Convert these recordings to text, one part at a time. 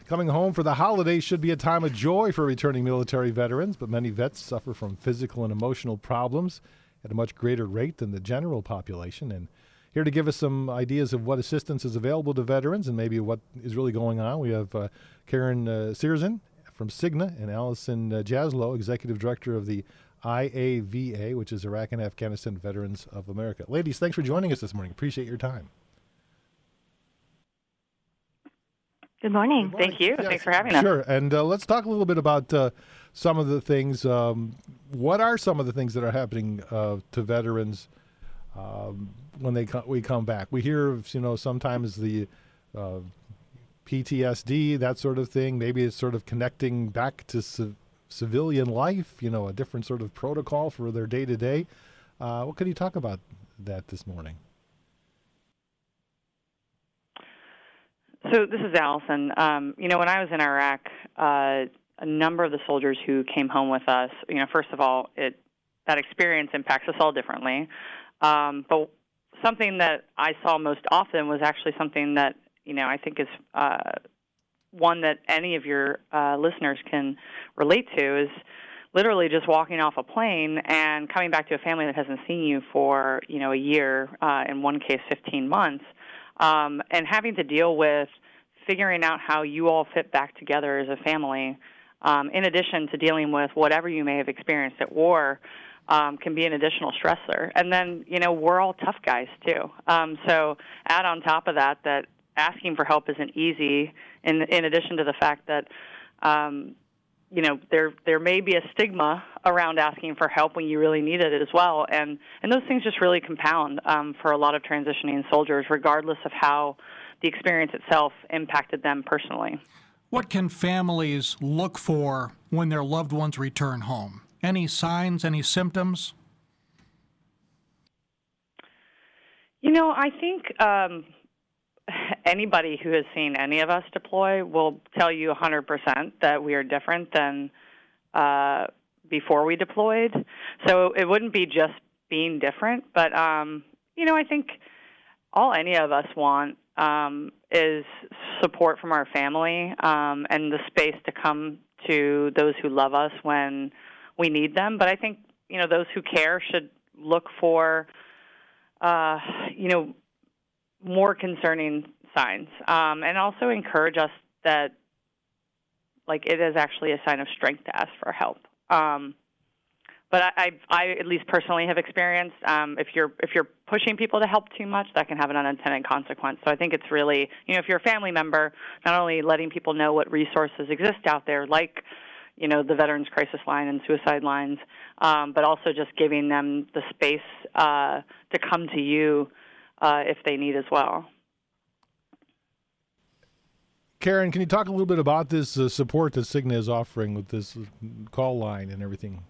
Coming home for the holidays should be a time of joy for returning military veterans, but many vets suffer from physical and emotional problems at a much greater rate than the general population. And here to give us some ideas of what assistance is available to veterans and maybe what is really going on, we have Karen Searson from Cigna and Allison Jaslow, Executive Director of the IAVA, which is Iraq and Afghanistan Veterans of America. Ladies, thanks for joining us this morning. Appreciate your time. Good morning. Thank you. Yes, Thanks for having us. Sure. And let's talk a little bit about some of the things. What are some of the things that are happening to veterans when we come back? We hear, sometimes the PTSD, that sort of thing. Maybe it's sort of connecting back to civilian life, a different sort of protocol for their day-to-day. What can you talk about that this morning? So this is Allison. When I was in Iraq, a number of the soldiers who came home with us, first of all, that experience impacts us all differently. But something that I saw most often was actually something that, I think is one that any of your listeners can relate to, is literally just walking off a plane and coming back to a family that hasn't seen you for, a year, in one case 15 months. And having to deal with figuring out how you all fit back together as a family, in addition to dealing with whatever you may have experienced at war, can be an additional stressor. And then, we're all tough guys, too. So add on top of that asking for help isn't easy, in addition to the fact that, there may be a stigma around asking for help when you really need it as well. And those things just really compound for a lot of transitioning soldiers, regardless of how the experience itself impacted them personally. What can families look for when their loved ones return home? Any signs, any symptoms? I think anybody who has seen any of us deploy will tell you 100% that we are different than before we deployed. So it wouldn't be just being different, but, I think all any of us want is support from our family and the space to come to those who love us when we need them. But I think, those who care should look for, more concerning signs, and also encourage us that, it is actually a sign of strength to ask for help. But I at least personally have experienced, if you're pushing people to help too much, that can have an unintended consequence. So I think it's really, if you're a family member, not only letting people know what resources exist out there, like, the Veterans Crisis Line and suicide lines, but also just giving them the space to come to you if they need as well. Karen, can you talk a little bit about this support that Cigna is offering with this call line and everything?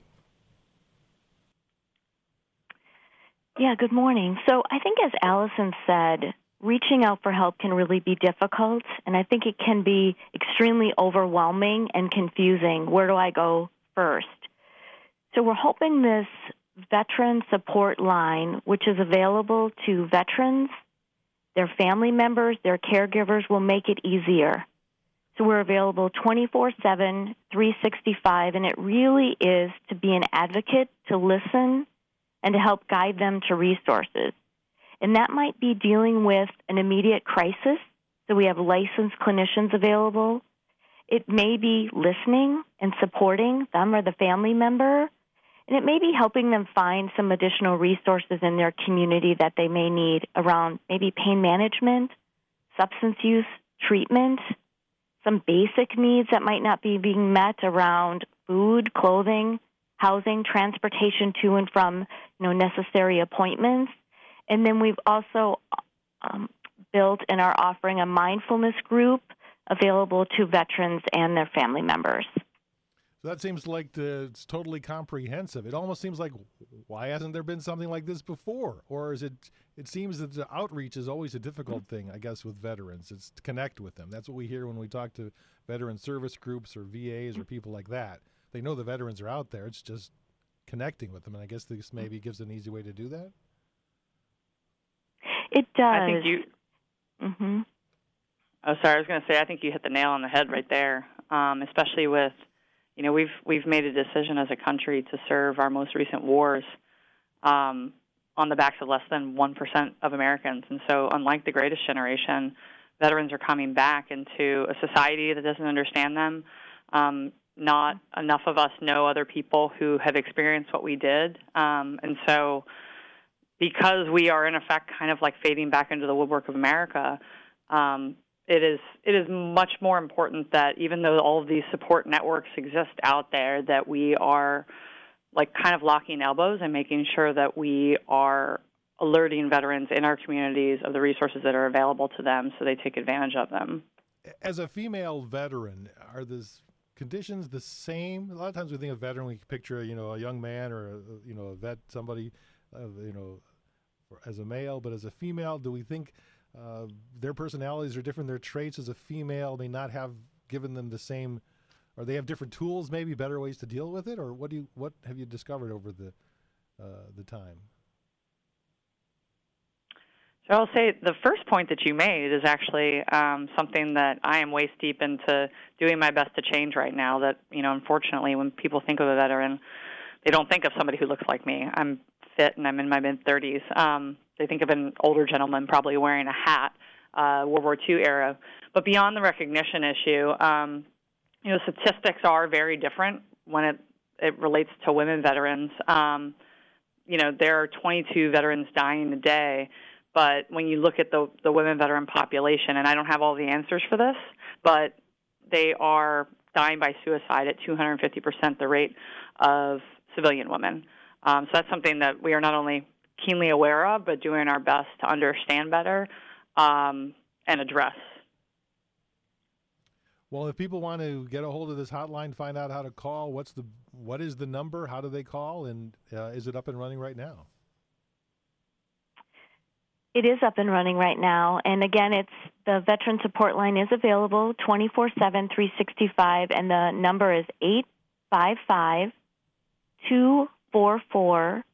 Yeah, good morning. So I think, as Allison said, reaching out for help can really be difficult, and I think it can be extremely overwhelming and confusing. Where do I go first? So we're hoping this veteran support line, which is available to veterans, their family members, their caregivers, will make it easier. So we're available 24/7, 365, and it really is to be an advocate, to listen, and to help guide them to resources. And that might be dealing with an immediate crisis, so we have licensed clinicians available. It may be listening and supporting them or the family member, and it may be helping them find some additional resources in their community that they may need around maybe pain management, substance use treatment, some basic needs that might not be being met around food, clothing, housing, transportation to and from necessary appointments. And then we've also built and are offering a mindfulness group available to veterans and their family members. So that seems like it's totally comprehensive. It almost seems like, why hasn't there been something like this before? Or is it seems that the outreach is always a difficult thing, I guess, with veterans. It's to connect with them. That's what we hear when we talk to veteran service groups or VAs or people like that. They know the veterans are out there. It's just connecting with them. And I guess this maybe gives an easy way to do that. It does. I think Oh, sorry. I was going to say I think you hit the nail on the head right there. Especially with, we've made a decision as a country to serve our most recent wars on the backs of less than 1% of Americans, and so unlike the Greatest Generation, veterans are coming back into a society that doesn't understand them. Not enough of us know other people who have experienced what we did, and so because we are in effect kind of like fading back into the woodwork of America. It is much more important that even though all of these support networks exist out there, that we are like kind of locking elbows and making sure that we are alerting veterans in our communities of the resources that are available to them so they take advantage of them. As a female veteran, are the conditions the same? A lot of times we think of veteran, we picture, a young man or, a vet, somebody, as a male, but as a female, do we think their personalities are different, their traits as a female may not have given them the same, or they have different tools, maybe better ways to deal with it, or what have you discovered over the time? So I'll say the first point that you made is actually something that I am waist deep into doing my best to change right now. That, unfortunately, when people think of a veteran, they don't think of somebody who looks like me. I'm fit and I'm in my mid-30s. They think of an older gentleman probably wearing a hat, World War II era. But beyond the recognition issue, statistics are very different when it relates to women veterans. There are 22 veterans dying a day, but when you look at the women veteran population, and I don't have all the answers for this, but they are dying by suicide at 250% the rate of civilian women. So that's something that we are not only keenly aware of, but doing our best to understand better and address. Well, if people want to get a hold of this hotline, find out how to call, what is the number? How do they call? And is it up and running right now? It is up and running right now. And again, the Veteran Support Line is available 24/7, 365, and the number is 855-244-6211.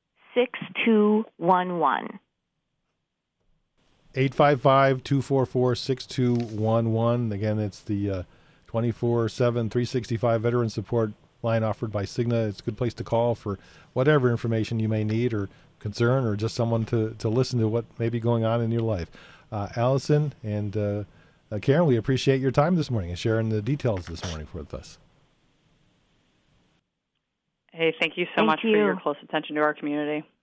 855-244-6211. Again, it's the 24/7, 365 Veteran Support Line offered by Cigna. It's a good place to call for whatever information you may need or concern, or just someone to listen to what may be going on in your life. Allison and Karen, we appreciate your time this morning and sharing the details this morning with us. Hey, thank you so much for your close attention to our community.